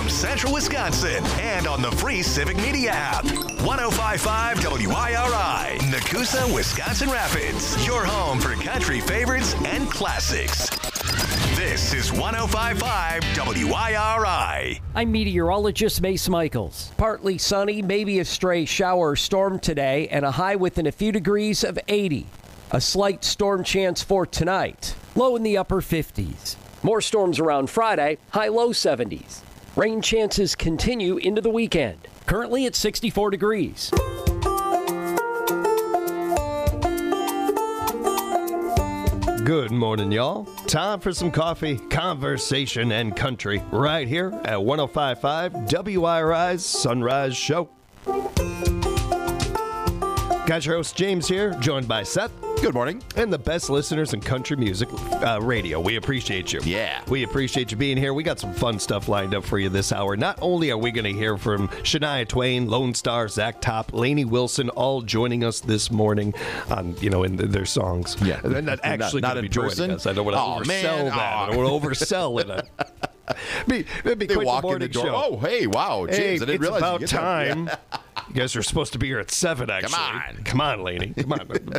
from Central Wisconsin and on the free Civic Media app. 105.5 WIRI, Nakusa, Wisconsin Rapids. Your home for country favorites and classics. This is 105.5 WIRI. I'm meteorologist Mace Michaels. Partly sunny, maybe a stray shower or storm today, and a high within a few degrees of 80. A slight storm chance for tonight. Low in the upper 50s. More storms around Friday, high low 70s. Rain chances continue into the weekend. Currently at 64 degrees. Good morning, y'all. Time for some coffee, conversation, and country right here at 105.5 WIRI's Sunrise Show. Got your host James here, joined by Seth. Good morning. And the best listeners in country music radio. We appreciate you. Yeah. We appreciate you being here. We got some fun stuff lined up for you this hour. Not only are we going to hear from Shania Twain, Lone Star, Zach Top, Lainey Wilson, all joining us this morning on, in their songs. Yeah. They're not actually not going to be in joining person? us. I don't want to oversell that. I don't want to oversell it. It'd be They quite walk the in the morning door. show. Oh, hey, wow, James, I didn't it's realize about you get time. that. Yeah. You guys are supposed to be here at 7, actually. Come on, Lainey. Come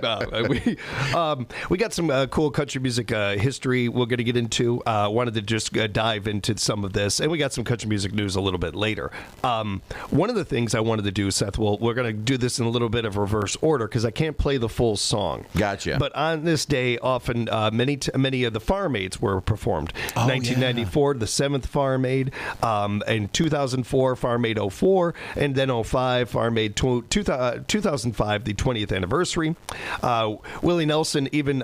on. We got some cool country music history we're going to get into. Wanted to just dive into some of this. And we got some country music news a little bit later. One of the things I wanted to do, Seth, we're going to do this in a little bit of reverse order because I can't play the full song. Gotcha. But on this day, often many of the Farm Aids were performed. 1994, the 7th Farm Aid. In 2004, Farm Aid 04. And then 05, Farm Aid 2005, the 20th anniversary. Willie Nelson even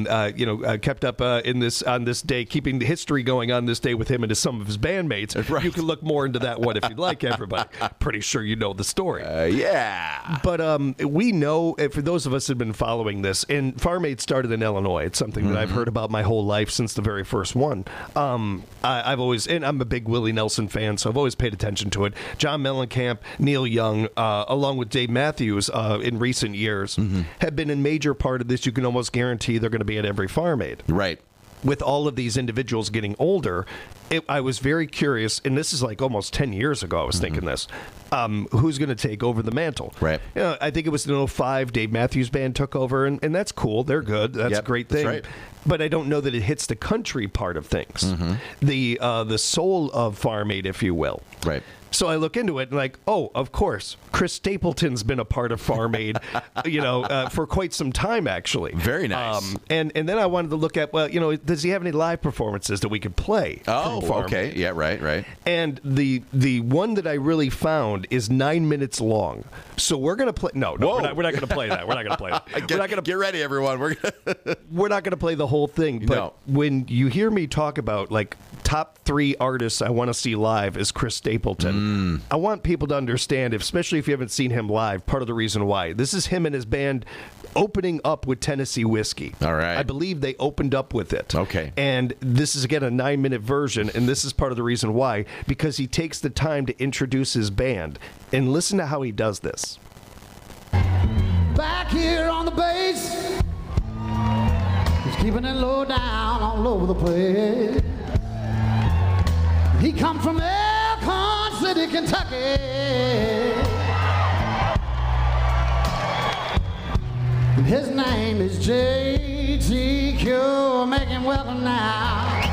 kept up on this day, keeping the history going on this day with him and some of his bandmates. Right. You can look more into that one if you'd like, everybody. Pretty sure you know the story. Yeah. But we know, for those of us who have been following this, and Farm Aid started in Illinois. It's something that I've heard about my whole life since the very first one. I've always, and I'm a big Willie Nelson fan, so I've always paid attention to it. John Mellencamp, Neil Young, along with Dave Matthews in recent years, have been a major part of this. You can almost guarantee they're going to be at every Farm Aid. Right. With all of these individuals getting older, I was very curious, and this is like almost 10 years ago I was thinking this, who's going to take over the mantle? Right. I think it was in 05, Dave Matthews Band took over, and that's cool. They're good. That's a great thing. That's right. But I don't know that it hits the country part of things, the soul of Farm Aid, if you will. Right. So I look into it and of course, Chris Stapleton's been a part of Farm Aid, for quite some time, actually. Very nice. And then I wanted to look at, does he have any live performances that we could play? Oh, from Farm okay. Aid? Yeah, right. And the one that I really found is 9 minutes long. So we're going to play. No, we're not going to play that. We're not going to play that. Get ready, everyone. We're not going to play the whole thing. But No. when you hear me talk about top 3 artists I want to see live is Chris Stapleton. I want people to understand, especially if you haven't seen him live, part of the reason why. This is him and his band opening up with Tennessee Whiskey. All right. I believe they opened up with it. Okay. And this is, again, a 9-minute version, and this is part of the reason why, because he takes the time to introduce his band. And listen to how he does this. Back here on the base, he's keeping it low down all over the place. He come from Elkhorn City, Kentucky. His name is J.T. Cure. Make him welcome now.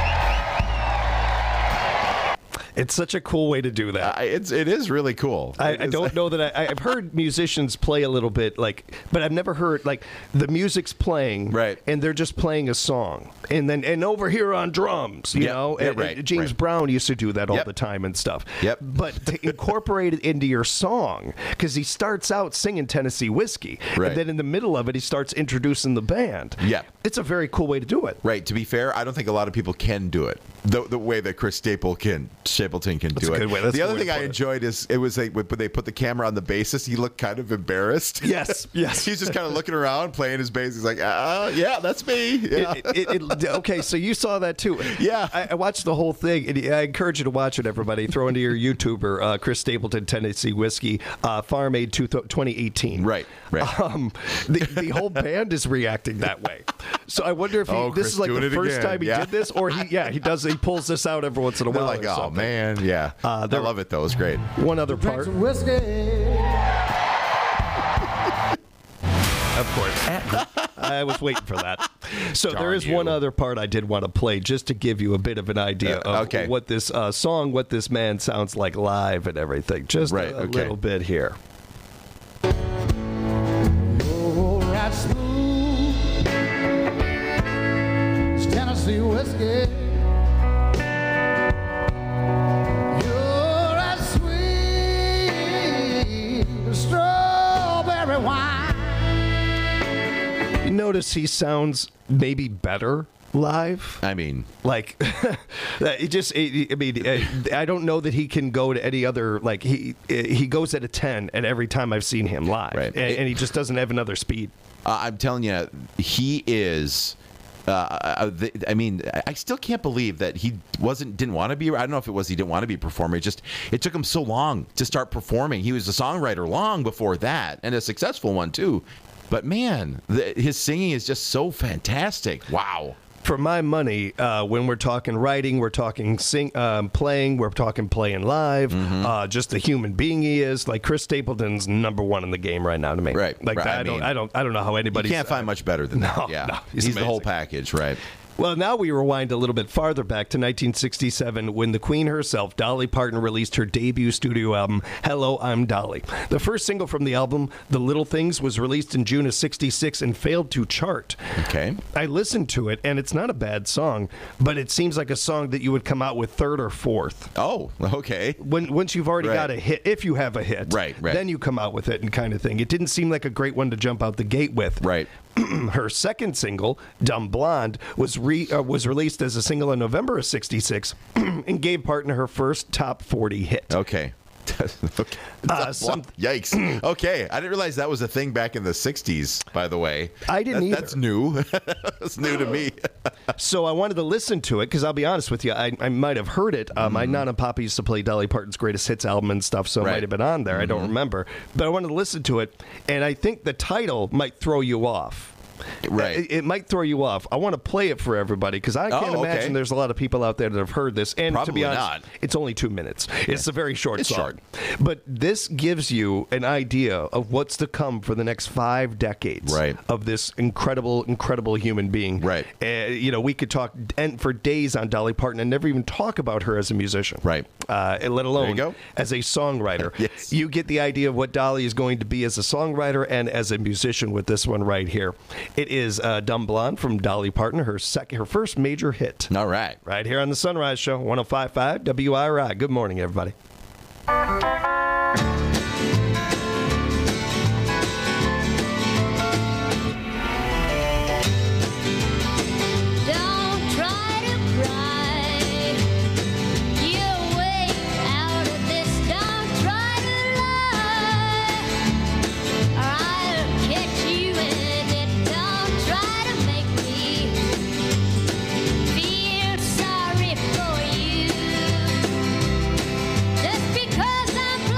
It's such a cool way to do that. It is really cool. I don't know that I've heard musicians play a little bit, but I've never heard, the music's playing, right, and they're just playing a song. And over here on drums, you know? Yeah, and right, James right. Brown used to do that all Yep. the time and stuff. Yep. But to incorporate it into your song, because he starts out singing Tennessee Whiskey, Right. and then in the middle of it, he starts introducing the band. Yeah. It's a very cool way to do it. Right. To be fair, I don't think a lot of people can do it the way that Chris Stapleton can That's do a it. good way. That's The a other good thing way to I put it. enjoyed is it was when they put the camera on the bassist, he looked kind of embarrassed. Yes. He's just kind of looking around, playing his bass. He's like, yeah, that's me. Yeah. Okay, so you saw that too. Yeah. I watched the whole thing, and I encourage you to watch it, everybody. Throw into your YouTuber, Chris Stapleton, Tennessee Whiskey, Farm Aid 2018. Right. The whole band is reacting that way. So I wonder if this Chris is like doing the it first again. time he Yeah. did this, or he pulls this out every once in a They're while. like, or oh something. man, yeah. I love it though. It's great. One other Drink part, some whiskey. of course. I was waiting for that. So there is one other part I did want to play just to give you a bit of an idea of what this song, what this man sounds like live and everything. Just a little bit here. Oh, right smooth. It's Tennessee whiskey. You're right sweet. Strawberry wine. You notice he sounds maybe better live. I mean, like I don't know that he can go to any other. Like he goes at a 10 at every time I've seen him live, Right. and he just doesn't have another speed. I'm telling you, he is. I still can't believe that he didn't want to be. I don't know if it was he didn't want to be a performer. It took him so long to start performing. He was a songwriter long before that, and a successful one too. But man, his singing is just so fantastic. Wow. For my money, when we're talking writing, we're talking playing, we're talking playing live. Just the human being he is. Like Chris Stapleton's number one in the game right now to me. Right. Like right. I don't know how anybody. You can't find much better than that. Yeah. No, he's the whole package, right? Well, now we rewind a little bit farther back to 1967 when the Queen herself, Dolly Parton, released her debut studio album, Hello, I'm Dolly. The first single from the album, The Little Things, was released in June of 66 and failed to chart. Okay. I listened to it, and it's not a bad song, but it seems like a song that you would come out with third or fourth. Oh, okay. Once you've already got a hit, if you have a hit, right. then you come out with it and kind of thing. It didn't seem like a great one to jump out the gate with. Right. Her second single, Dumb Blonde, was released as a single in November of 66 and gave Parton her first top 40 hit. Okay. Yikes. Okay. I didn't realize that was a thing back in the 60s, by the way. I didn't either. That's new. That's new to me. So I wanted to listen to it because I'll be honest with you, I might have heard it. My Nana Papa used to play Dolly Parton's greatest hits album and stuff, so it might have been on there. I don't remember. But I wanted to listen to it, and I think the title might throw you off. Right. It might throw you off. I want to play it for everybody because I can't imagine there's a lot of people out there that have heard this. And Probably to be honest, not. It's only 2 minutes. It's a very short song. Short. But this gives you an idea of what's to come for the next 5 decades of this incredible, incredible human being. Right. We could talk for days on Dolly Parton and never even talk about her as a musician. Right. Let alone as a songwriter. Yes. You get the idea of what Dolly is going to be as a songwriter and as a musician with this one right here. It is Dumb Blonde from Dolly Parton, her first major hit. All right. Right here on the Sunrise Show, 105.5 WIRI. Good morning, everybody. Just because I'm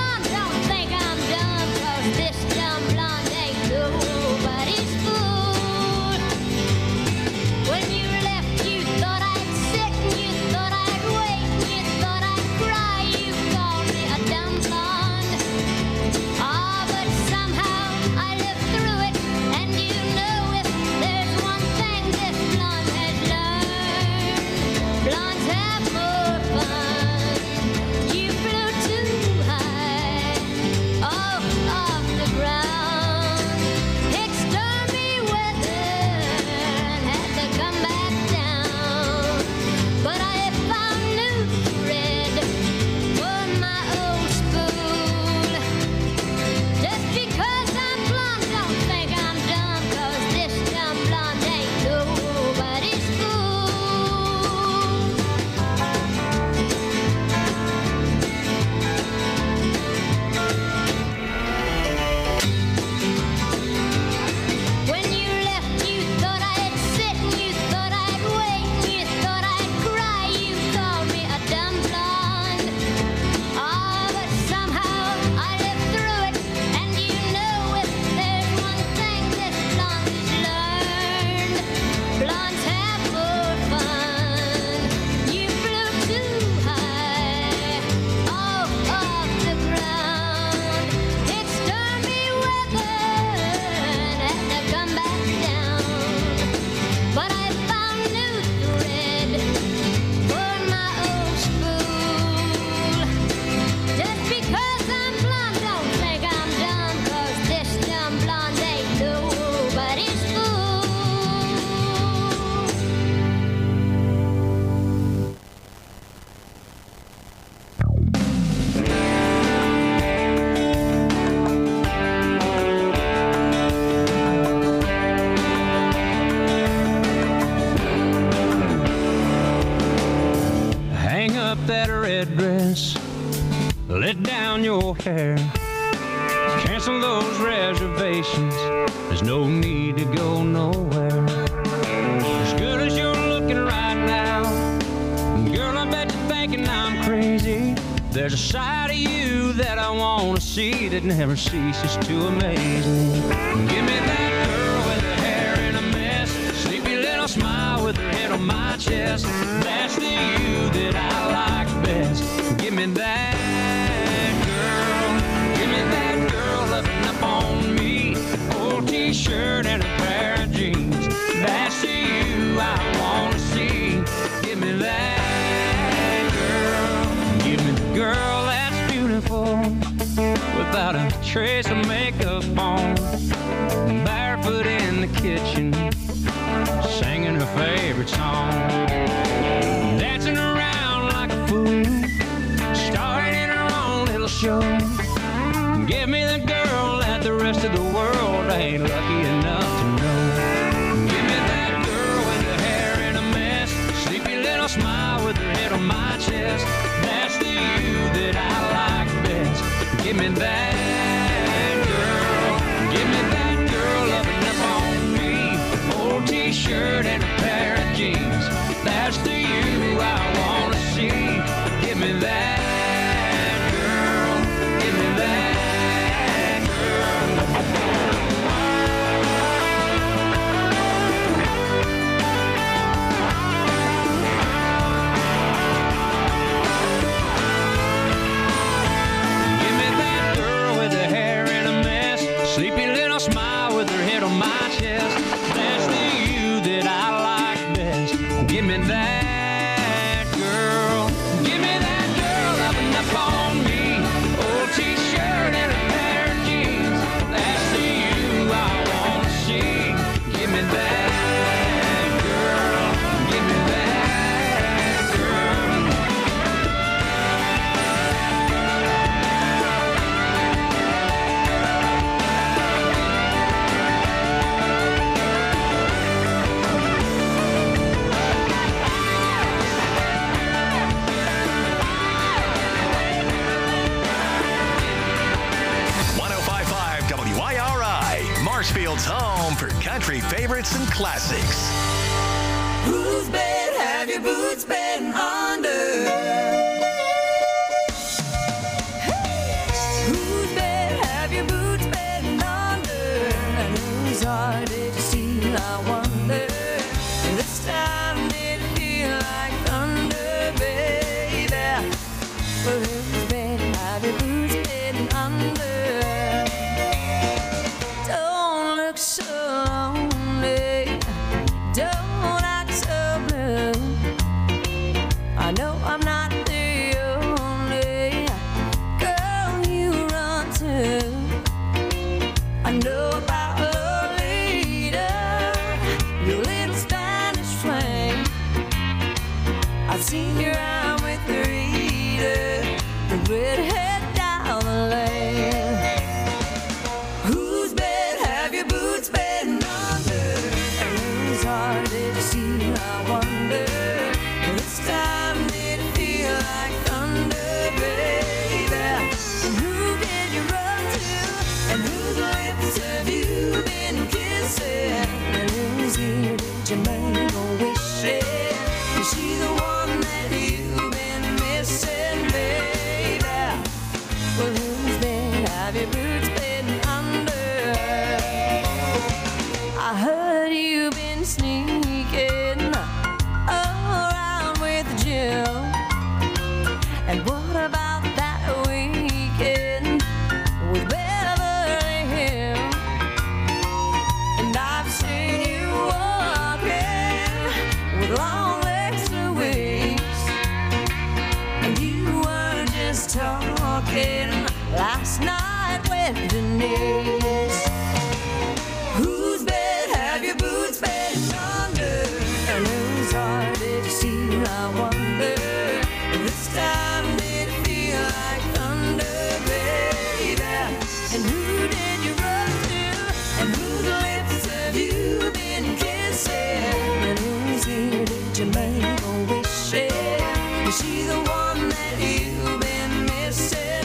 let down your hair. Cancel those reservations, there's no need to go nowhere. As good as you're looking right now, girl, I bet you're thinking I'm crazy. There's a side of you that I want to see that never ceases to amaze me. Give me that girl with her hair in a mess, sleepy little smile with her head on my chest. That's the you that I like best. Give me that girl. Give me that girl loving up on me. Old t-shirt and a pair of jeans. That's the you I want to see. Give me that girl. Give me the girl that's beautiful without a trace of makeup on, barefoot in the kitchen, singing her favorite song, dancing around like a fool, starring in her own little show. Give me the girl that the rest of the world ain't lucky enough to know. Give me that girl with her hair in a mess, sleepy little smile with her head on my chest. That's the you that I like best. Give me that girl. Give me that girl loving up on me. Old t-shirt and a pair of jeans. That's the you I want to see. Give me that girl. Give me that girl. Give me that girl with her hair in a mess, sleepy little smile with her head on my chest. That's the you that I like best. Give me that girl. Give me that girl loving up on me. Old t-shirt and a pair of jeans. That's the you I want to see. Give me that girl. Give me that girl. WIRI, Marshfield's home for country favorites and classics. Whose bed have your boots been under? Whose bed have your boots been under? And whose heart did you steal, I wonder? This time did it feel like thunder, baby? Well, whose bed have your boots been under? Don't look so lonely, don't act so blue. I know I'm not the only girl you run to. I know about Lolita, your little Spanish flame. I've seen you out with Rita, the redhead down the lane. Whose bed have your boots been under? And whose heart did you steal, I wonder? This time did it feel like thunder, baby? And who did you run to? And whose lips have you been kissing? And whose ear did you make a wish in? Is she the one that you've been missing, baby? Well, whose bed have your boots been under? I heard you've been sneaking around with Jill. And what about that weekend with Beverly Hills? And I've seen you walking with long legs for weeks. And you were just talking last night with Denise. Whose bed have your boots been under? And whose heart did you steal, I wonder? This time did it feel like thunder, baby? And who did you run to? And whose lips have you been kissing? And whose ear did you make a wish in? Is she the one that you've been missing,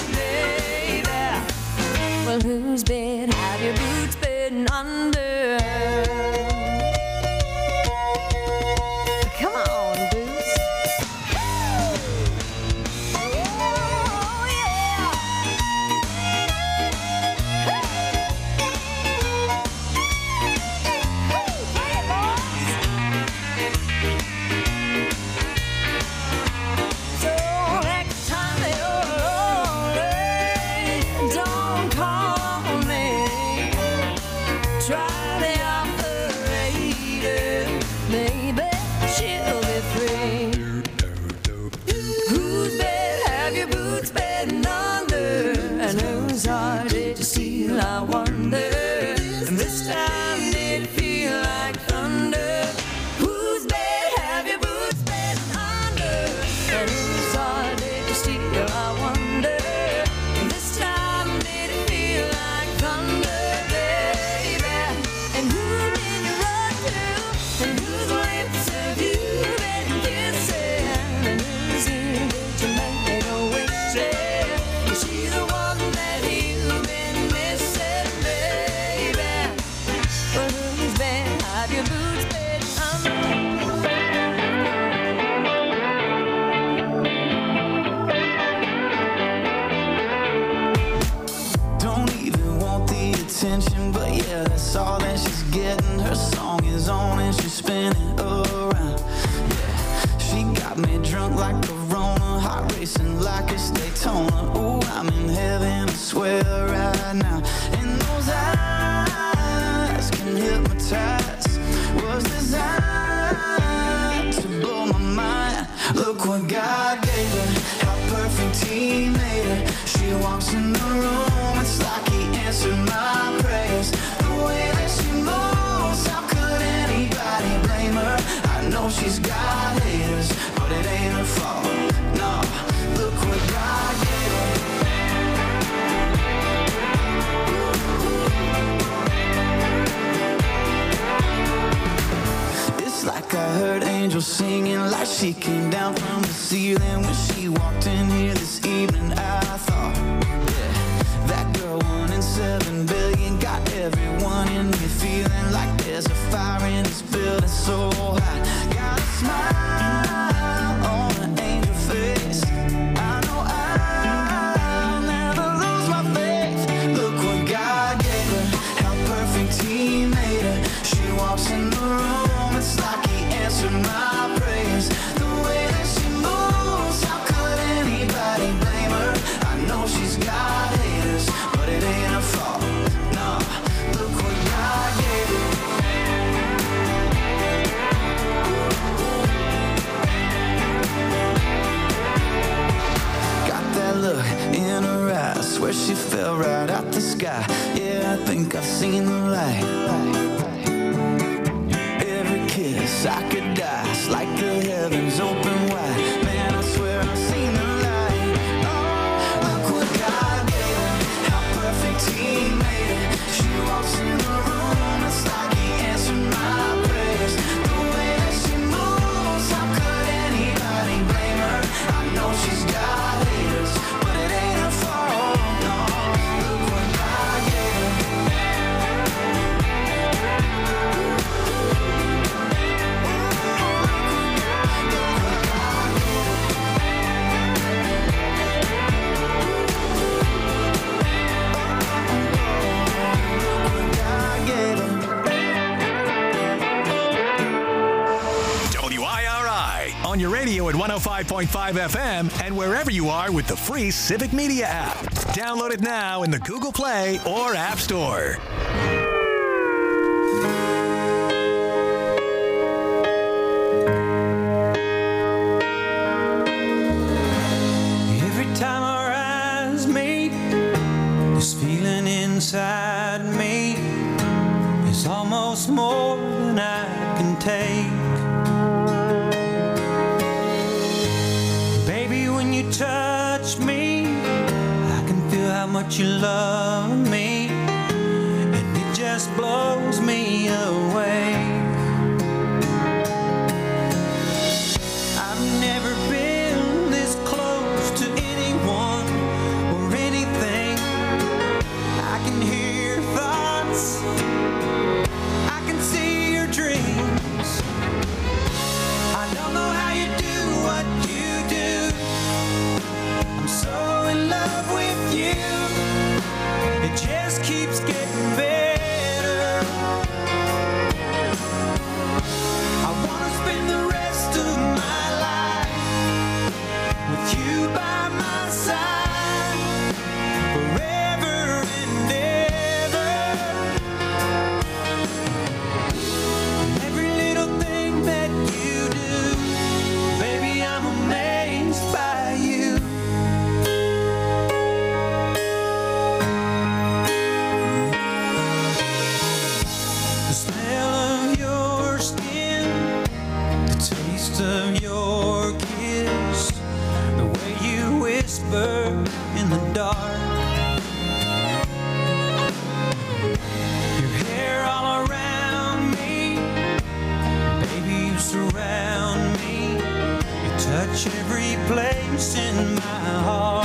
that's all that she's getting. Her song is on and she's spinning around. Yeah, she got me drunk like Corona, heart racing like it's Daytona. Ooh, I'm in heaven, I swear right now. And those eyes can hypnotize, was designed to blow my mind. Look what God gave her, how perfect He made her. She walks in the room, it's like He answered my prayers. The way that she moves, how could anybody blame her? I know she's got haters, but it ain't her fault. No, look what God gave her. It's like I heard angels singing, like she came down from the ceiling when she walked in here this evening. I thought, yeah, that girl 1 in 7 billion got everyone in me feeling like there's a fire in this building so hot. Got a smile on an angel face. I know I'll never lose my faith. Look what God gave her, how perfect He made her. She walks in the room, it's like He answered my prayers. The way that she moves, how could anybody blame her? I know she's got haters, but it ain't her fault. No, look what God gave her. Got that look in her eyes, swear she fell right out the sky. Yeah, I think I've seen the light. Every kiss I could die, it's like the heavens open wide. Man, I swear I've seen the light. Oh, look what God gave her, how perfect He made her. She walks in the room, it's like He answered my prayers. The way that she moves, how could anybody blame her? I know she's got haters, but it ain't her fault. No, look what God gave her. WIRI on your radio at 105.5 FM and wherever you are with the free Civic Media app. Download it now in the Google Play or App Store. Every time our eyes meet, this feeling inside me is almost more than I can take. Baby, when you touch me, I can feel how much you love me, and it just blows me away. I've never been this close to anyone or anything. I can hear your thoughts, I can see your dreams. I don't know how you do what you do. I'm so in love with you. It just keeps getting better. I wanna spend the rest of my life with you by my side, forever and ever. Every little thing that you do, baby, I'm amazed by you. The smell of your skin, the taste of your kiss, the way you whisper in the dark, your hair all around me, baby, you surround me, you touch every place in my heart.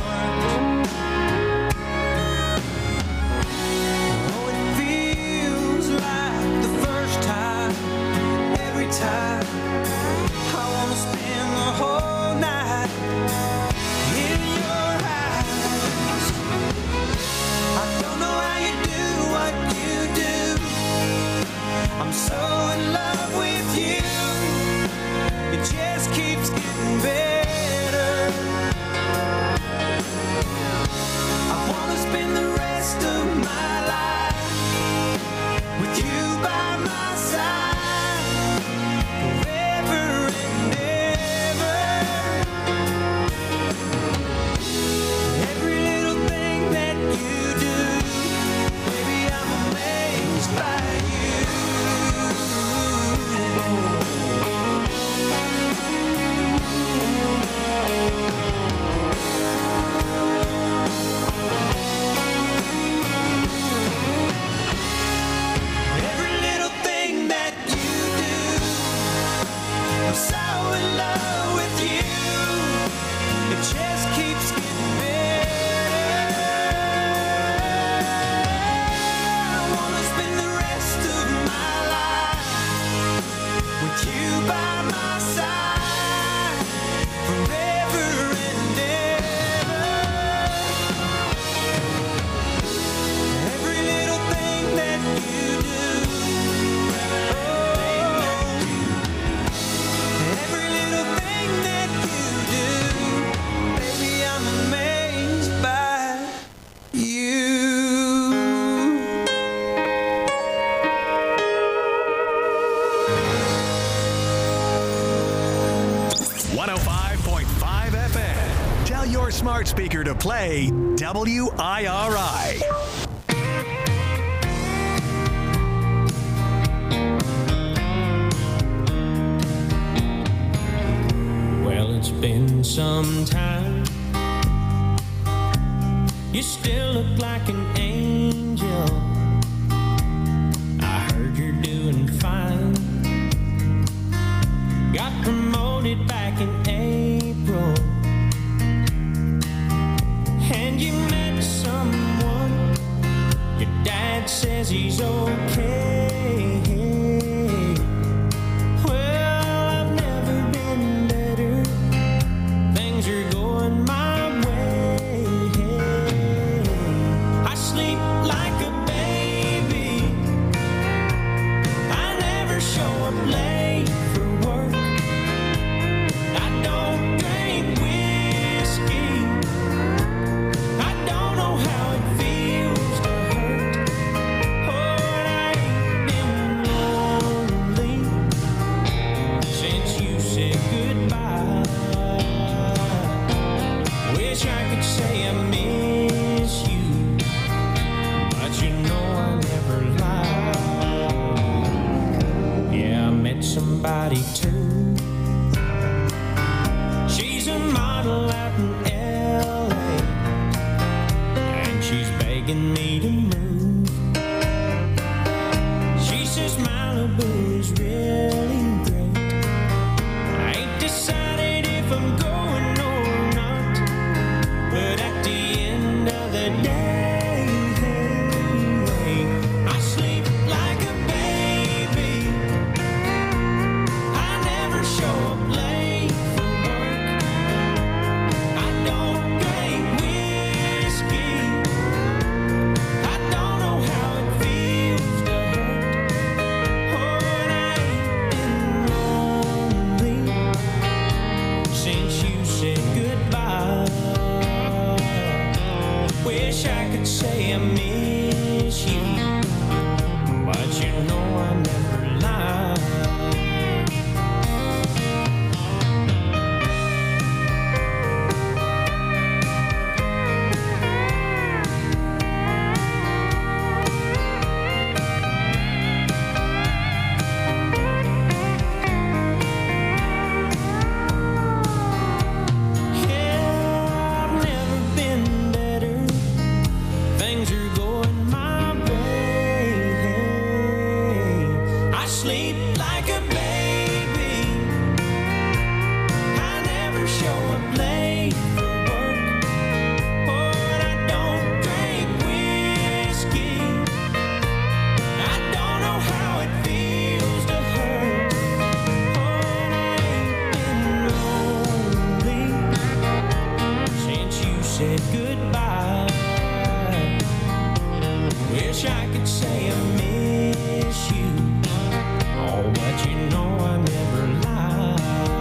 Oh, it feels like the first time, every time. I wanna spend the whole night in your eyes. smart speaker to play WIRI. Well, it's been some time. You still look like an angel. I heard you're doing fine. Got promoted back in April. And you met someone. Your dad says he's okay. Well, I've never been better. Things are going my way. I sleep like a baby. I never show up late for work. I don't drink whiskey. I don't know how it feels to hurt. Oh, and I ain't been lonely since you said goodbye. Wish I could say I miss you, but you know I never lie. Yeah, I met somebody too. She's a model out in LA, and she's begging me to move. She says Malibu is really great. I ain't decided if I'm going or not, but at the end of the day, I sleep like a baby. I never show up late for work. I don't drink whiskey. I don't know how it feels to hurt. Oh, and I ain't been lonely since you said goodbye. Wish I could say I miss you, but you know I never lie. Yeah, I've never been better. Things are going my way. I sleep like a baby. I never show up late for work. Oh, and I don't drink whiskey. I don't know how it feels to hurt. Oh, and I ain't been lonely since you said goodbye. Wish I could say I miss you. Oh, but you know I never lie.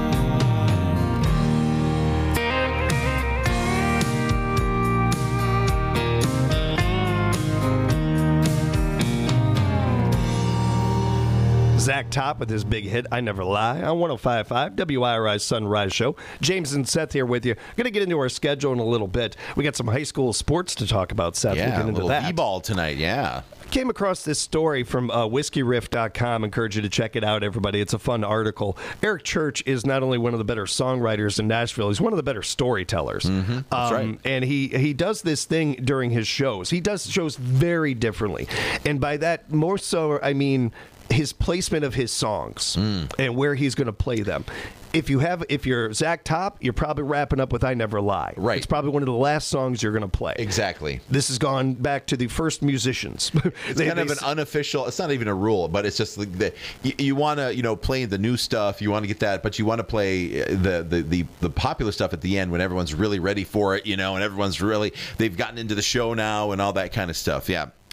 Zach Top with his big hit, I Never Lie, on 105.5 WIRI Sunrise Show. James and Seth here with you. Going to get into our schedule in a little bit. We got some high school sports to talk about, Seth. We'll Yeah, get a into little that. b-ball tonight, yeah. Came across this story from whiskeyriff.com. Encourage you to check it out, everybody. It's a fun article. Eric Church is not only one of the better songwriters in Nashville, he's one of the better storytellers. That's right. And he does this thing during his shows. He does shows very differently. And by that, more so, I mean his placement of his songs and where he's going to play them. If you're Zach Top, you're probably wrapping up with I Never Lie. Right. It's probably one of the last songs you're going to play. Exactly. This has gone back to the first musicians. It's kind of an unofficial, it's not even a rule, but it's just like you want to, play the new stuff, you want to get that, but you want to play the popular stuff at the end when everyone's really ready for it, and everyone's really, they've gotten into the show now and all that kind of stuff. Yeah.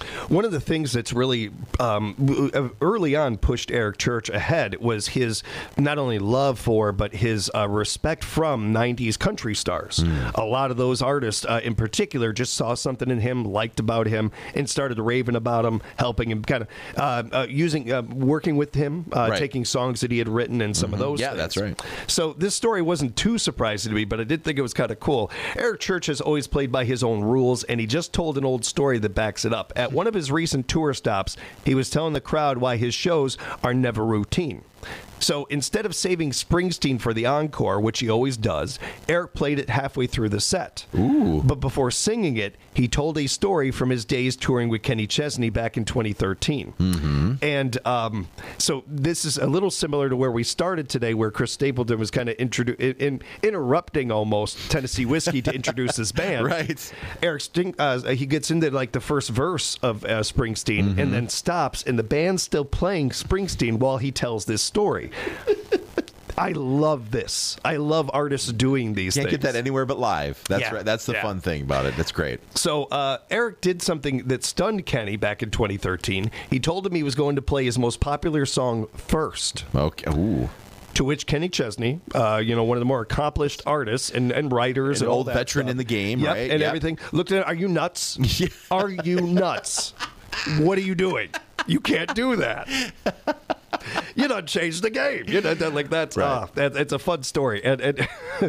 One of the things that's really early on pushed Eric Church ahead was his not only love for, but his respect from 90s country stars. A lot of those artists in particular just saw something in him, liked about him, and started raving about him, helping him, kind of working with him, taking songs that he had written and some of those things. That's right. So this story wasn't too surprising to me, but I did think it was kind of cool. Eric Church has always played by his own rules, and he just told an old story that backs it up. At one of his recent tour stops, he was telling the crowd why his shows are never routine. So instead of saving Springsteen for the encore, which he always does, Eric played it halfway through the set. Ooh. But before singing it, he told a story from his days touring with Kenny Chesney back in 2013. And so this is a little similar to where we started today, where Chris Stapleton was kind of interrupting almost Tennessee Whiskey to introduce his band. Right. Eric he gets into like the first verse of Springsteen and then stops, and the band's still playing Springsteen while he tells this story. I love this. I love artists doing these things. Can't get that anywhere but live. That's right. That's the fun thing about it. That's great. So Eric did something that stunned Kenny back in 2013. He told him he was going to play his most popular song first. Okay. Ooh. To which Kenny Chesney, one of the more accomplished artists and writers, An and all old that veteran stuff. in the game, Yep, right? and Yep. everything. Looked at, are you nuts? Are you nuts? What are you doing? You can't do that. You done changed the game. You know, like that's Right. it's a fun story, and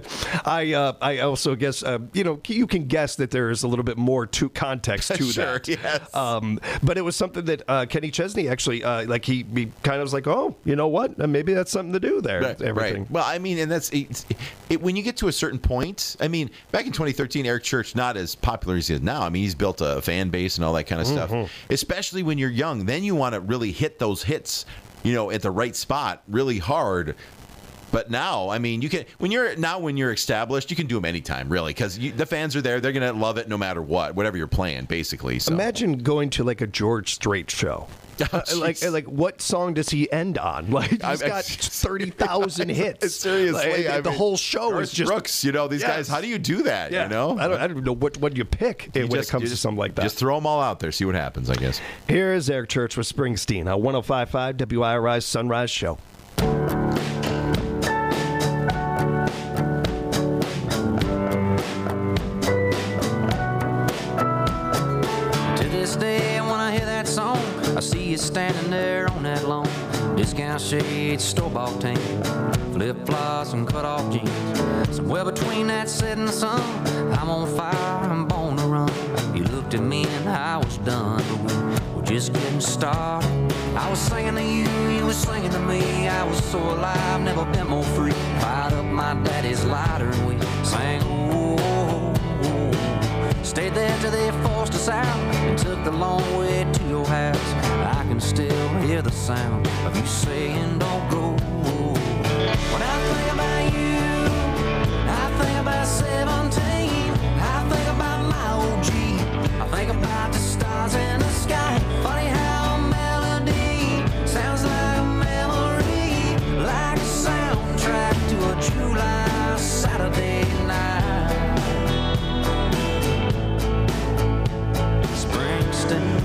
I also guess you can guess that there is a little bit more to context to Sure, that. yes. But it was something that Kenny Chesney actually he kind of was like, oh, you know what? Maybe that's something to do there. Everything. Right. Well, I mean, and that's when you get to a certain point. I mean, back in 2013, Eric Church not as popular as he is now. I mean, he's built a fan base and all that kind of stuff. Especially when you're young, then you want to really hit those hits, at the right spot, really hard. But now, I mean, you can when you're established, you can do them anytime, really, because the fans are there. They're gonna love it no matter whatever you're playing, basically. So. Imagine going to like a George Strait show. Like what song does he end on? Like he's got 30,000 hits. Seriously, the whole show is just Brooks. These guys. How do you do that? Yeah. I don't know what you pick when it comes to something like that. Just throw them all out there, see what happens. I guess. Here is Eric Church with Springsteen on 105.5 WIRI's Sunrise Show. I see you standing there on that lawn. Discount shades, store-bought tan, flip-flops and cut-off jeans. Somewhere between that setting sun, I'm on fire, I'm born to run. You looked at me and I was done, but we're just getting started. I was singing to you, you were singing to me. I was so alive, never been more free. Fired up my daddy's lighter and we sang, oh, oh, oh. Stayed there till they forced us out and took the long way to your house. I can still hear the sound of you saying don't go. When I think about you, I think about 17. I think about my old Jeep. I think about the stars in the sky. Funny how a melody sounds like a memory, like a soundtrack to a July Saturday night. Springsteen.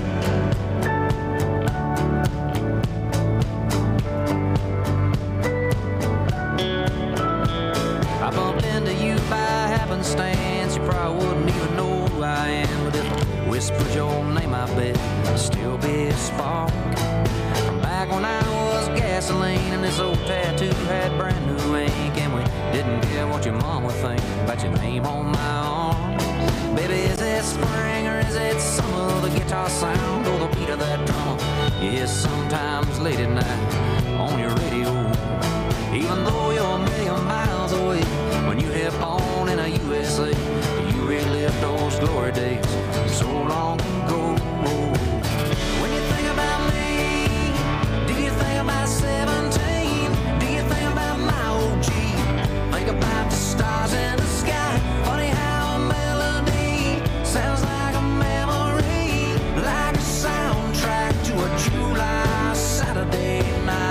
I bumped into you by happenstance. You probably wouldn't even know who I am, but if I whispered your name, I bet it'd still be a spark. From back when I was gasoline and this old tattoo had brand new ink, and we didn't care what your mom would think about your name on my arm. Baby, is it spring or is it summer? The guitar sound or the beat of that drum? Yes, sometimes late at night on your radio. Even though you're a million miles away, when you hit on in a USA, you relive those glory days so long ago. When you think about me, do you think about 17? Do you think about my old Jeep? Think about the stars in the sky. Funny how a melody sounds like a memory, like a soundtrack to a July Saturday night.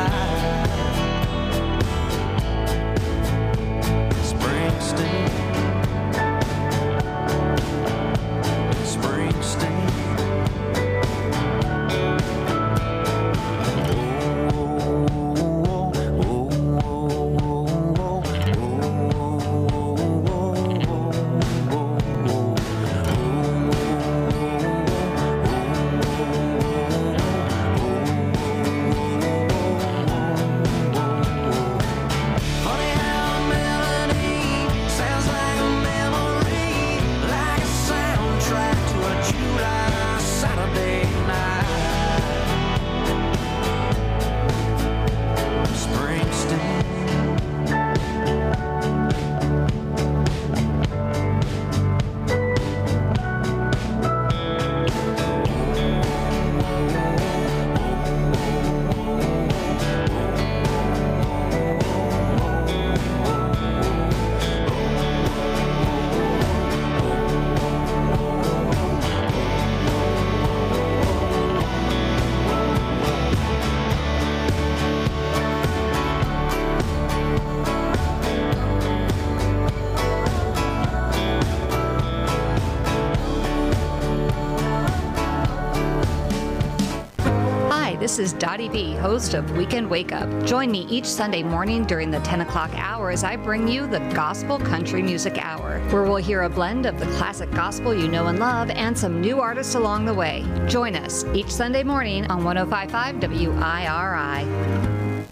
this is Dottie B, host of Weekend Wake Up. Join me each Sunday morning during the 10 o'clock hour as I bring you the Gospel Country Music Hour, where we'll hear a blend of the classic gospel you know and love and some new artists along the way. Join us each Sunday morning on 105.5 WIRI.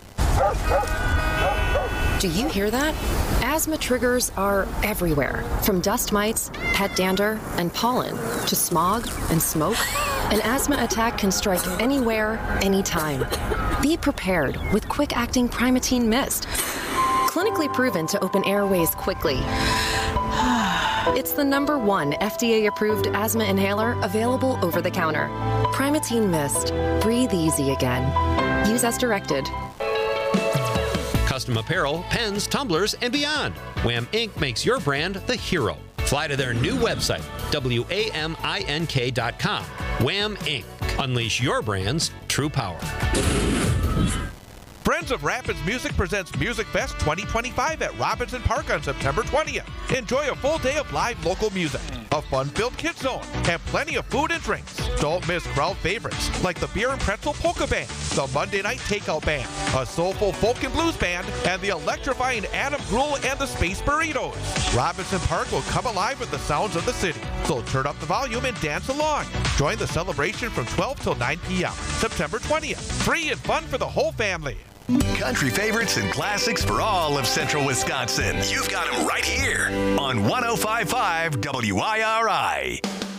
Do you hear that? Asthma triggers are everywhere, from dust mites, pet dander, and pollen, to smog and smoke. An asthma attack can strike anywhere, anytime. Be prepared with quick-acting Primatene Mist. Clinically proven to open airways quickly. It's the #1 FDA-approved asthma inhaler available over the counter. Primatene Mist. Breathe easy again. Use as directed. Custom apparel, pens, tumblers, and beyond. Wham Inc. makes your brand the hero. Fly to their new website, WAMINK.com. Wham Inc. Unleash your brand's true power. Friends of Rapids Music presents Music Fest 2025 at Robinson Park on September 20th. Enjoy a full day of live local music, a fun-filled kid zone, and plenty of food and drinks. Don't miss crowd favorites like the Beer and Pretzel Polka Band, the Monday Night Takeout Band, a soulful folk and blues band, and the electrifying Adam Grule and the Space Burritos. Robinson Park will come alive with the sounds of the city, so turn up the volume and dance along. Join the celebration from 12 till 9 p.m. September 20th. Free and fun for the whole family. Country favorites and classics for all of Central Wisconsin. You've got them right here on 105.5 WIRI.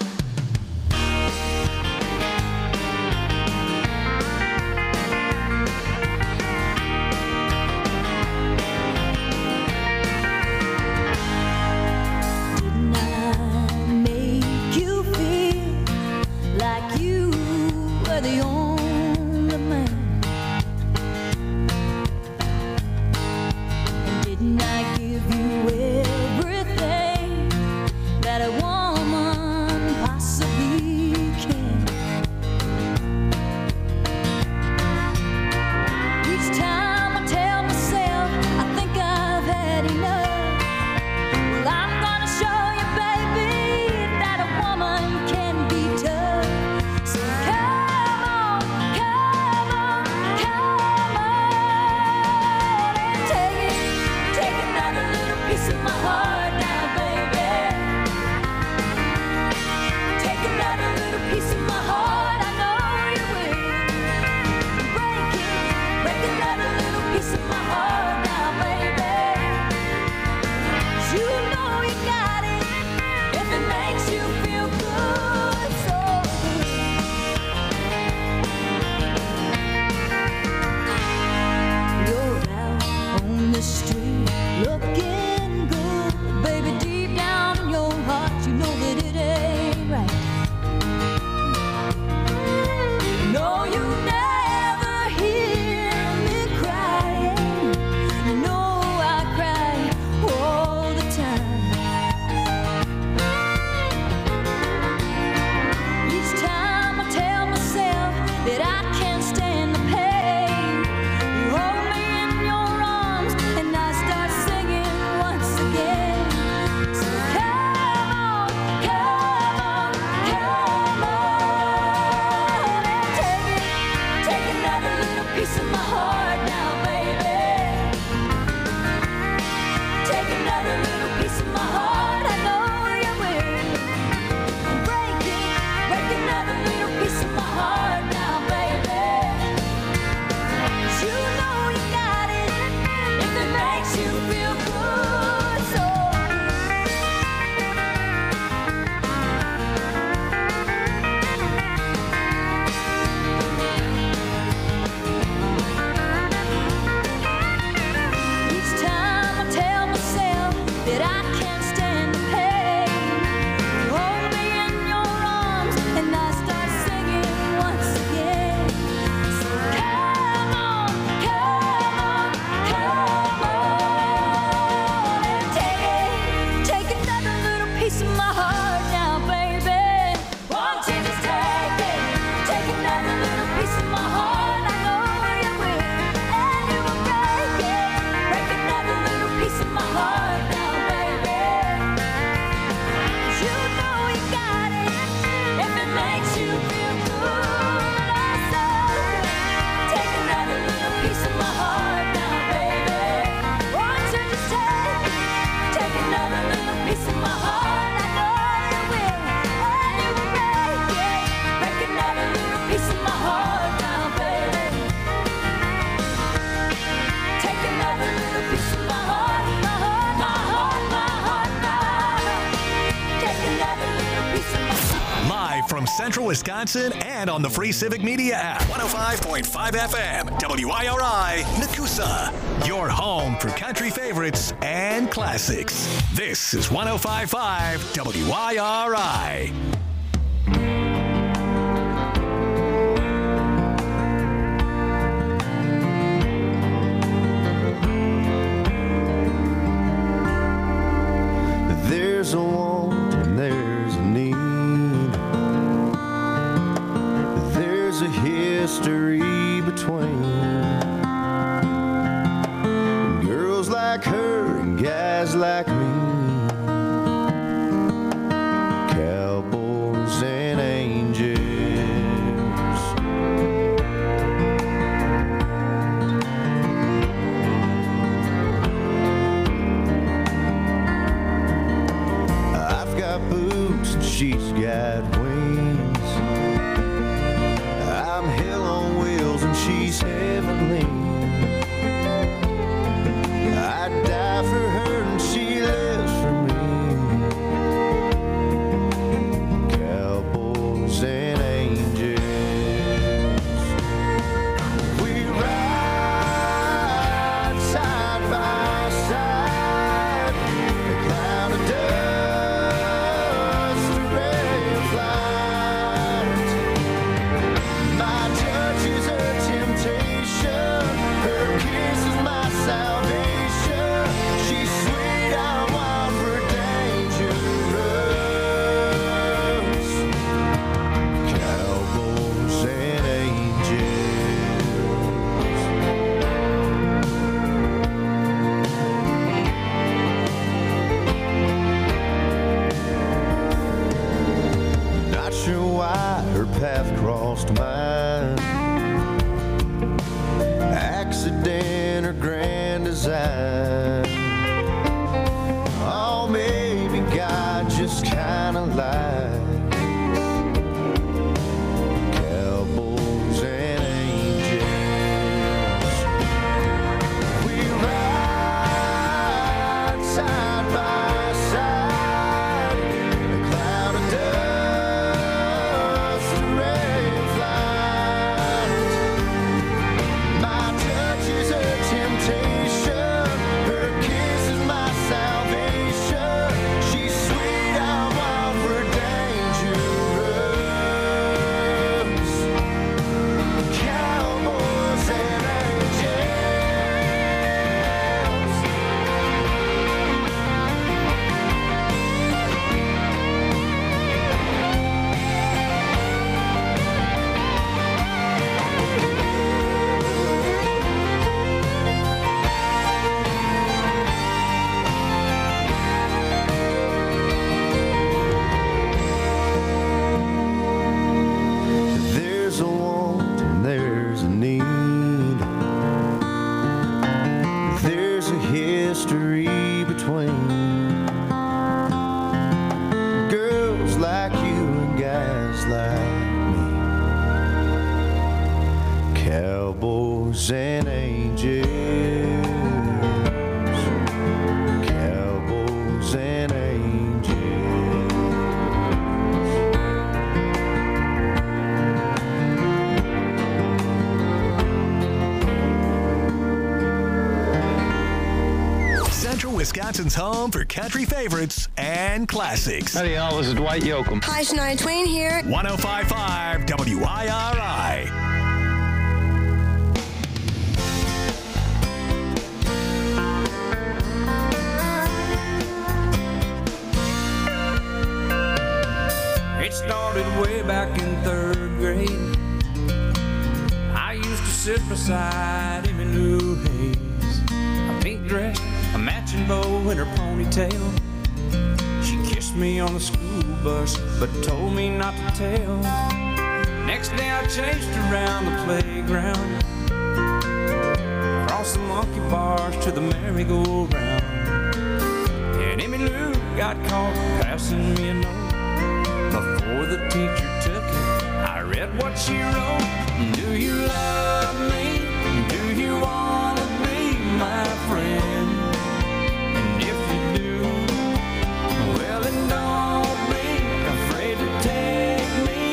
Didn't I make you feel like you were the only man? I give you everything that a woman from Central Wisconsin and on the free Civic Media app. 105.5 FM, WIRI, Nakusa. Your home for country favorites and classics. This is 105.5 WIRI. There's a want and there's a need. There's a history between girls like her and guys like me. Cowboys and angels. Boots and she's got wings. I'm hell on wheels and she's heavenly. I'd die for her and she lives for me. Cowboys and angels. We ride side by side. The cloud of dust. Path crossed mine. Accident or grand design. Oh, maybe God just kinda lied. Cowboys and angels. We ride side by side. A cloud of dust. Cowboys and angels. Cowboys and angels. Central Wisconsin's home for country favorites and classics. Howdy, y'all. This is Dwight Yoakam. Hi, Shania Twain here. 105.5 WIRI. It started way back in 3rd grade. I used to sit beside Emmylou Hayes. A pink dress, a matching bow in her ponytail. She kissed me on the school bus, but told me not to tell. Next day I chased around the playground, across the monkey bars to the merry-go-round. And Emmylou got caught passing me a note. Before the teacher took it, I read what she wrote. Do you love me? Do you want to be my friend? And if you do, well then don't be afraid to take me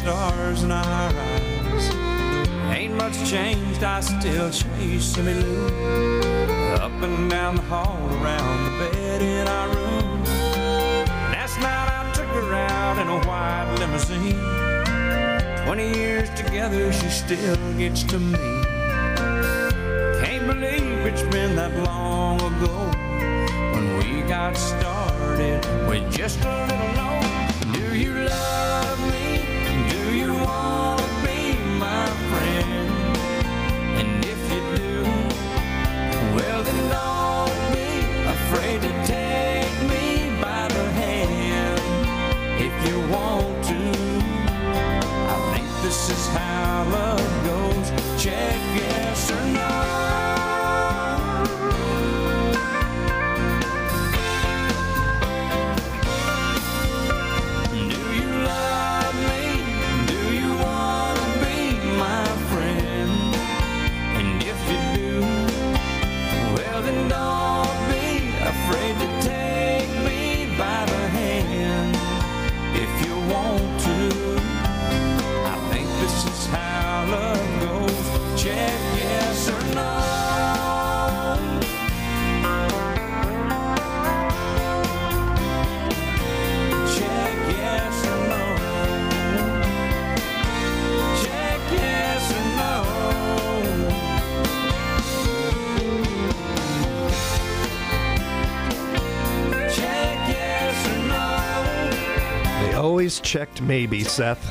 stars in our eyes. Ain't much changed, I still chase me Lou. Up and down the hall, around the bed in our room. Last night I took her out in a white limousine. 20 years together, she still gets to me. Can't believe it's been that long ago when we got started with just a little loan. Do you love me? Do you want to be my friend? And if you do, well then don't be afraid to take me by the hand. If you want to, I think this is how love goes. Check yes or no. Always checked maybe, Seth.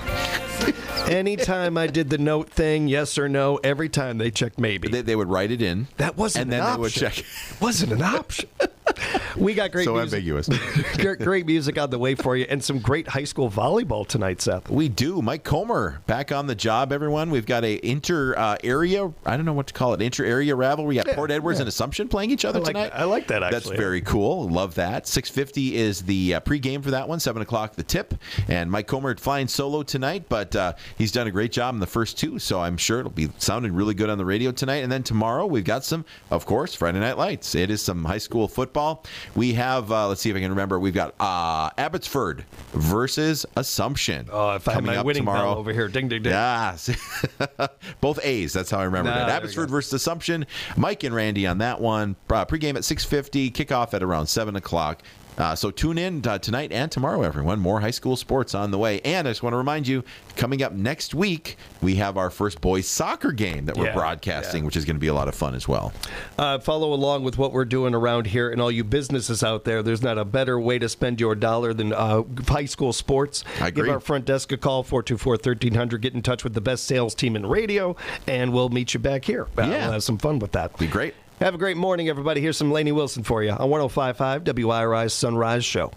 Anytime I did the note thing, yes or no, every time they checked maybe. They would write it in. That wasn't and then an option. They would check. It wasn't an option. We got great music. Ambiguous. Great music on the way for you, and some great high school volleyball tonight, Seth. We do. Mike Comer back on the job, everyone. We've got a inter-area, I don't know what to call it, inter-area rivalry. We got Port Edwards and Assumption playing each other tonight. I like that, actually. That's very cool. Love that. 6:50 is the pregame for that one. 7 o'clock the tip. And Mike Comer flying solo tonight, but he's done a great job in the first two, so I'm sure it'll be sounding really good on the radio tonight. And then tomorrow we've got some, of course, Friday Night Lights. It is some high school football. We have, let's see if I can remember, we've got Abbotsford versus Assumption. Oh, if I had my winning bell over here. Ding, ding, ding. Yes. Both A's. That's how I remembered it. Abbotsford versus Assumption. Mike and Randy on that one. Pregame at 6:50. Kickoff at around 7 o'clock. So tune in tonight and tomorrow, everyone. More high school sports on the way. And I just want to remind you, coming up next week, we have our first boys soccer game that we're broadcasting, which is going to be a lot of fun as well. Follow along with what we're doing around here, and all you businesses out there, there's not a better way to spend your dollar than high school sports. I agree. Give our front desk a call, 424-1300. Get in touch with the best sales team in radio, and we'll meet you back here. We'll have some fun with that. Be great. Have a great morning, everybody. Here's some Lainey Wilson for you on 105.5 WIRI's Sunrise Show.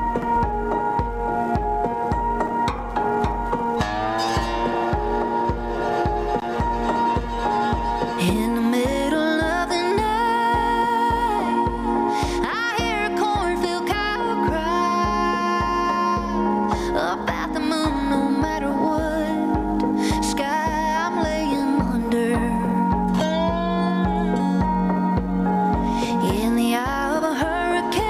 In the middle of the night, I hear a cornfield cow cry up at the moon. No matter what sky I'm laying under. In the eye of a hurricane,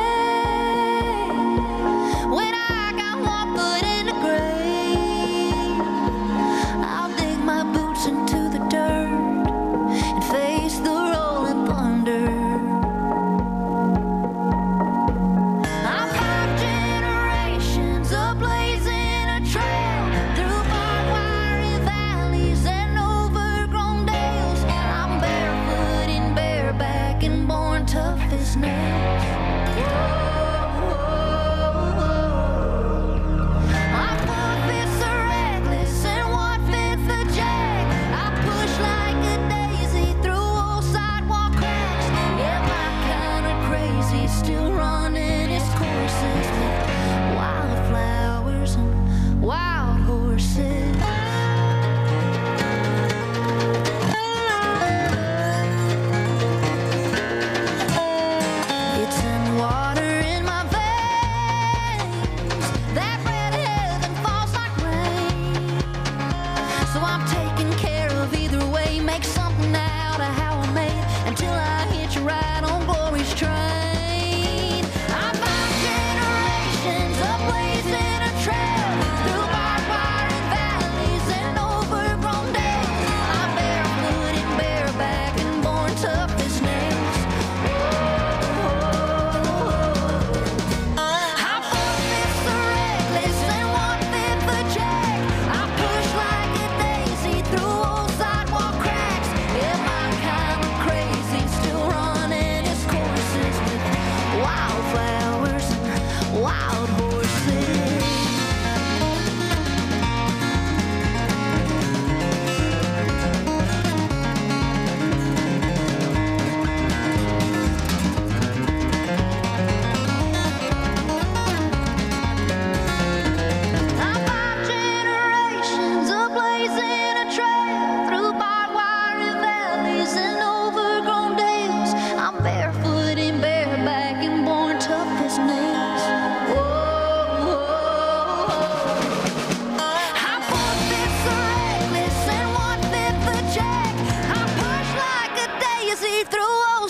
when I got 1 foot in the grave, I'll dig my boots into the dirt and face the rolling thunder. I'm 5 generations of blazing a trail through barbed wire valleys and overgrown dales. I'm barefoot and bareback and born tough as nails. My 4/5 are reckless and 1/5 a jack. I push like a daisy through old sidewalk cracks. Yeah, my kind of crazy, still running its courses with wildflowers and wild horses. It's in the water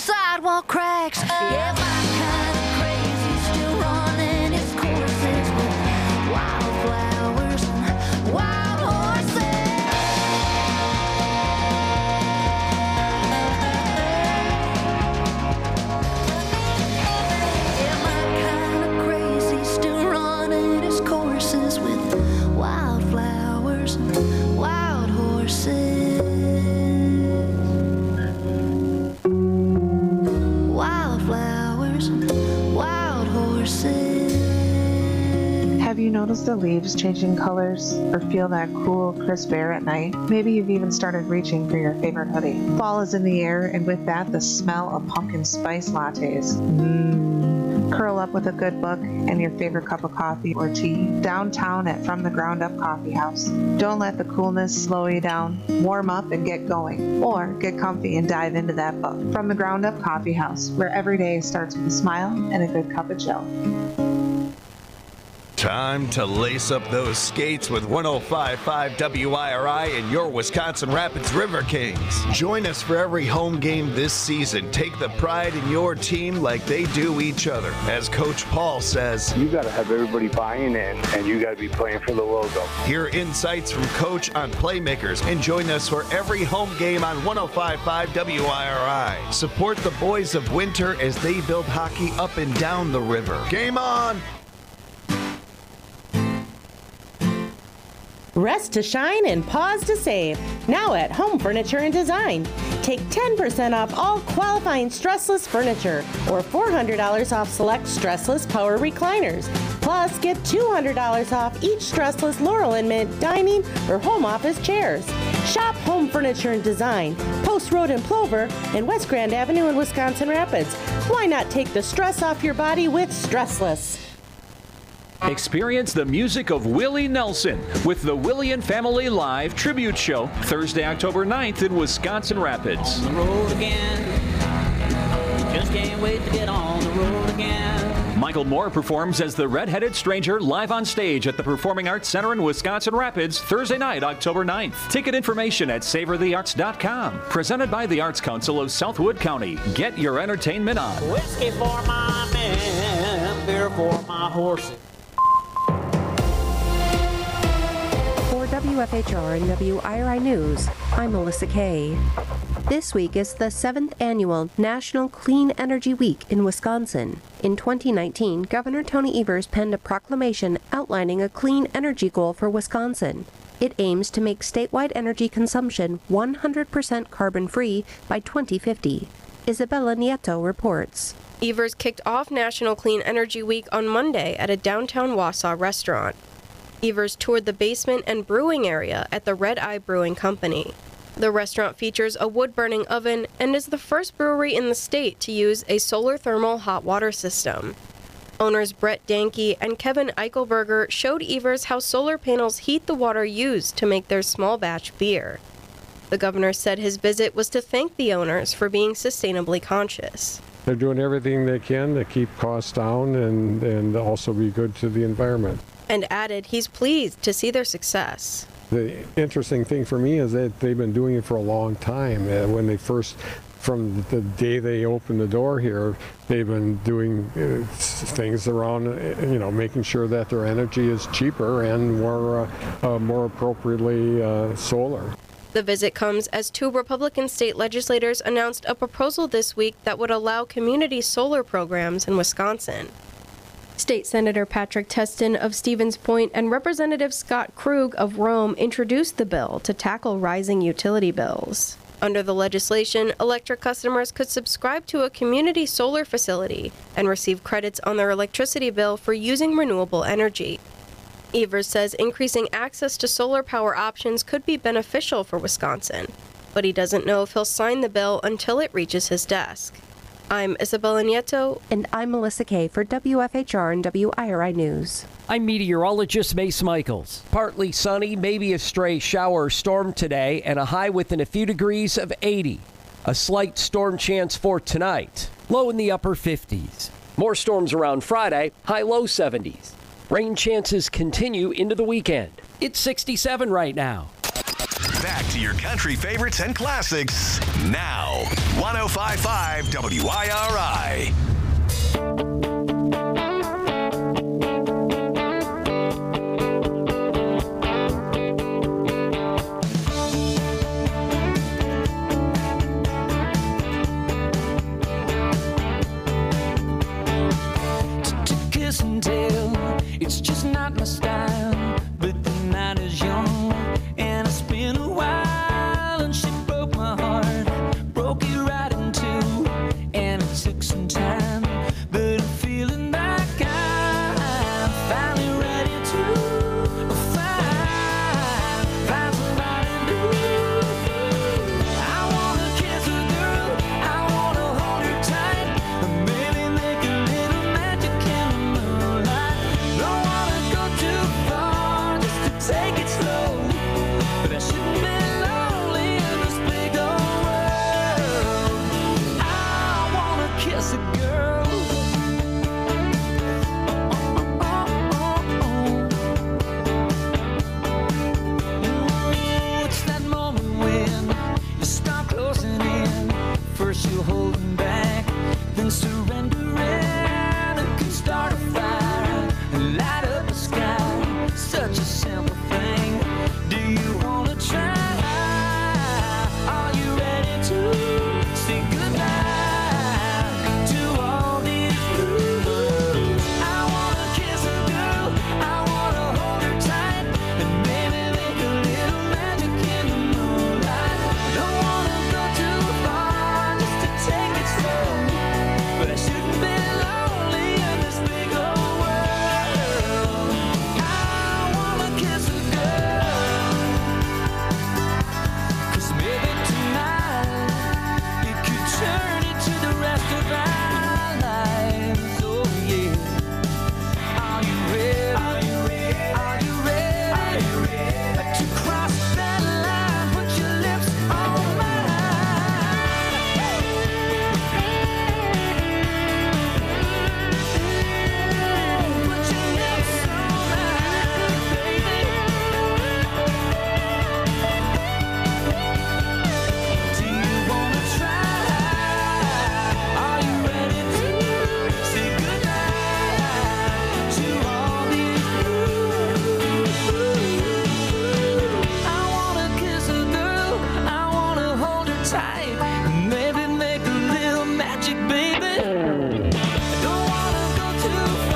sidewalk cracks. Yeah, my kind of crazy, still running its courses with wildflowers and wild horses. Yeah, my kind of crazy, still running its courses with wildflowers and wild horses. Wildflowers and wild horses. Have you noticed the leaves changing colors or feel that cool, crisp air at night? Maybe you've even started reaching for your favorite hoodie. Fall is in the air, and with that, the smell of pumpkin spice lattes. Curl up with a good book and your favorite cup of coffee or tea downtown at From the Ground Up Coffee House. Don't let the coolness slow you down. Warm up and get going, or get comfy and dive into that book. From the Ground Up Coffee House, where every day starts with a smile and a good cup of Joe. Time to lace up those skates with 105.5 WIRI and your Wisconsin Rapids River Kings. Join us for every home game this season. Take the pride in your team like they do each other. As Coach Paul says, you got to have everybody buying in, and you got to be playing for the logo. Hear insights from Coach on playmakers and join us for every home game on 105.5 WIRI. Support the boys of Winter as they build hockey up and down the river. Game on! Rest to shine and pause to save. Now at Home Furniture and Design. Take 10% off all qualifying stressless furniture or $400 off select stressless power recliners. Plus, get $200 off each stressless Laurel and Mint dining or home office chairs. Shop Home Furniture and Design, Post Road in Plover and West Grand Avenue in Wisconsin Rapids. Why not take the stress off your body with Stressless? Experience the music of Willie Nelson with the Willie and Family Live Tribute Show Thursday, October 9th in Wisconsin Rapids. On the road again. Just can't wait to get on the road again. Michael Moore performs as the Red-Headed Stranger live on stage at the Performing Arts Center in Wisconsin Rapids Thursday night, October 9th. Ticket information at savorthearts.com. Presented by the Arts Council of Southwood County. Get your entertainment on. Whiskey for my men, beer for my horses. For WFHR and WIRI News, I'm Melissa Kay. This week is the 7th annual National Clean Energy Week in Wisconsin. In 2019, Governor Tony Evers penned a proclamation outlining a clean energy goal for Wisconsin. It aims to make statewide energy consumption 100% carbon-free by 2050. Isabella Nieto reports. Evers kicked off National Clean Energy Week on Monday at a downtown Wausau restaurant. Evers toured the basement and brewing area at the Red Eye Brewing Company. The restaurant features a wood-burning oven and is the first brewery in the state to use a solar thermal hot water system. Owners Brett Danke and Kevin Eichelberger showed Evers how solar panels heat the water used to make their small batch beer. The governor said his visit was to thank the owners for being sustainably conscious. They're doing everything they can to keep costs down and also be good to the environment. And added he's pleased to see their success. The interesting thing for me is that they've been doing it for a long time. When they first, from the day they opened the door here, they've been doing things around, making sure that their energy is cheaper and more appropriately solar. The visit comes as 2 Republican state legislators announced a proposal this week that would allow community solar programs in Wisconsin. State Senator Patrick Teston of Stevens Point and Representative Scott Krug of Rome introduced the bill to tackle rising utility bills. Under the legislation, electric customers could subscribe to a community solar facility and receive credits on their electricity bill for using renewable energy. Evers says increasing access to solar power options could be beneficial for Wisconsin, but he doesn't know if he'll sign the bill until it reaches his desk. I'm Isabella Nieto. And I'm Melissa Kay for WFHR and WIRI News. I'm meteorologist Mace Michaels. Partly sunny, maybe a stray shower or storm today, and a high within a few degrees of 80. A slight storm chance for tonight. Low in the upper 50s. More storms around Friday, high low 70s. Rain chances continue into the weekend. It's 67 right now. Back to your country favorites and classics now. 105.5 WIRI. Kiss and tell, it's just not my style. But the night is young, and it's been a while. And she broke my heart, broke it right in two. And it took some time, but I'm feeling like I'm finally ready to find somebody new. I wanna kiss a girl, I wanna hold her tight, and maybe make a little magic in the moonlight. Don't wanna go too far, just to take it slow. But I shouldn't be lonely in this big old world. I wanna kiss a girl. It's that moment when you start closing in. First you're holding back, then surrendering.